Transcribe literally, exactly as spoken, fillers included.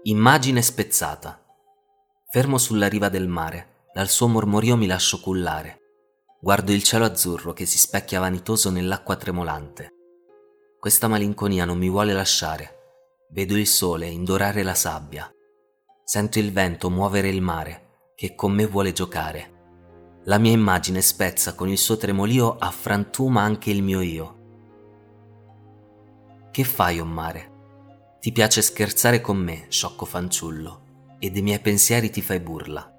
Immagine spezzata. Fermo sulla riva del mare, dal suo mormorio mi lascio cullare. Guardo il cielo azzurro che si specchia vanitoso nell'acqua tremolante. Questa malinconia non mi vuole lasciare. Vedo il sole indorare la sabbia. Sento il vento muovere il mare, che con me vuole giocare. La mia immagine spezza con il suo tremolio, affrantuma anche il mio io. Che fai, o mare? Ti piace scherzare con me, sciocco fanciullo, e dei miei pensieri ti fai burla.